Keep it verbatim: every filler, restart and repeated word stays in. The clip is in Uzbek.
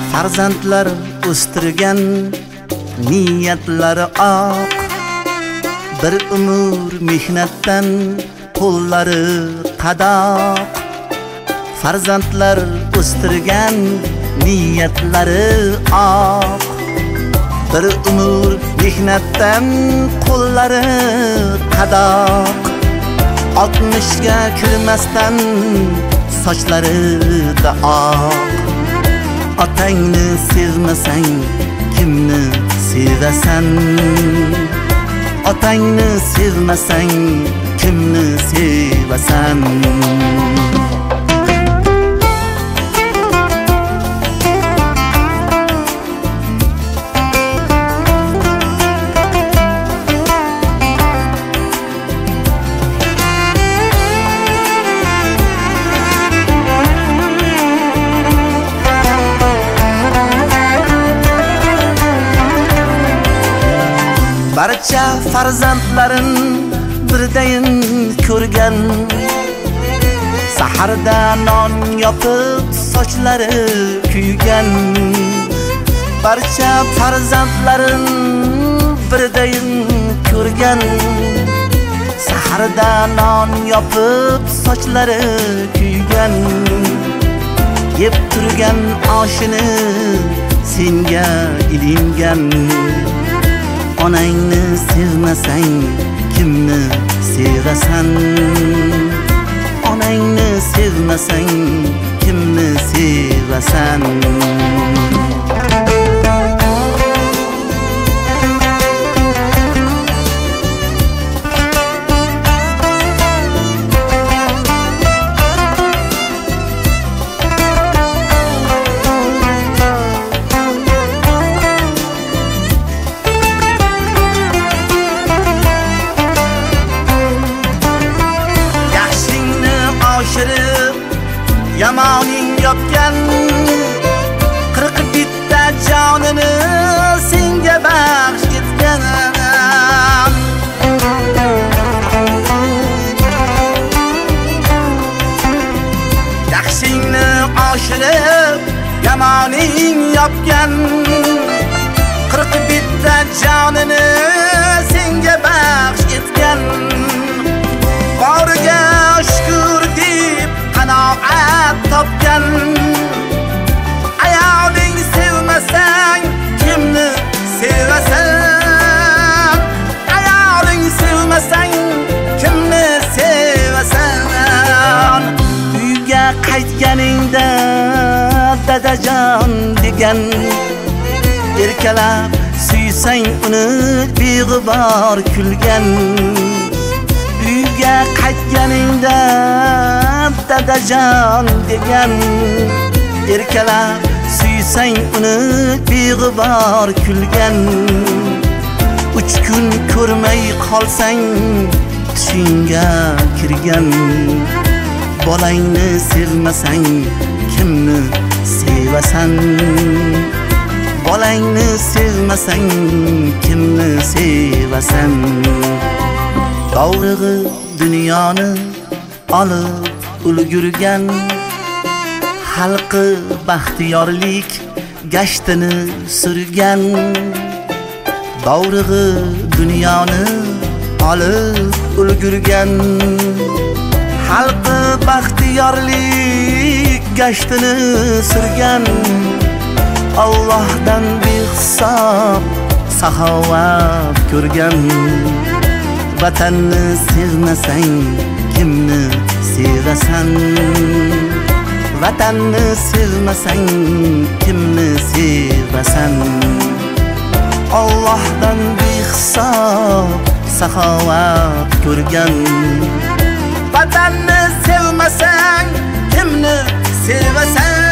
farzandlar o'stirgan niyatlari oq, bir umr mehnatdan qo'llari qadoq. Farzandlar o'stirgan niyatlari oq, bir umr mehnatdan qo'llari qadoq. Oltmishga kirmasdan sochlari da oq. Otangni sevmasang kimni sevasan? Otangni sevmasang kimni sevasan? Barcha farzandlarin birdayin ko'rgan, saharda non yopib sochlari kuygan. Barcha farzandlarin birdayin ko'rgan, saharda non yopib sochlari kuygan. Yeb turgan oshini senga ilingan. Onangni sevmasang kimni sevasan? Onangni sevmasang kimni sevasan? Yamoning yopgan qirq bitta jonini senga baxsh etgan. Yaxshingni oshirib yamoning yopgan qirq bitta jonini senga baxsh etgan. Boriga shukr deb qanoat topgan. Ayoling sevmasang kimni sevasan? Ayoling sevmasang kimni sevasan? Uyga qaytganingda dadajon degan, erkalab suysang uni beg'ubor kulgan. Uyga qaytganingda dadajon degan, erkalab suysang uni beg'ubor kulgan. Uch kun ko'rmay qolsang tushingga kirgan. Bolangni sevmasang kimni sevasan? Bolangni sevmasang kimni sevasan? Dovrug'i dunyoni olib ulgurgan, xalqi baxtiyorlik gashtini surgan. Dovrug'i dunyoni olib ulgurgan, xalqi baxtiyorlik gashtini surgan. Allohdan behisob saxovat ko'rgan. Vatanni sevmasang kimni sevasan? Vatanni sevmasang kimni sevasan? Allohdan behisob saxovat ko'rgan. Vatanni sevmasang kimni sevasan?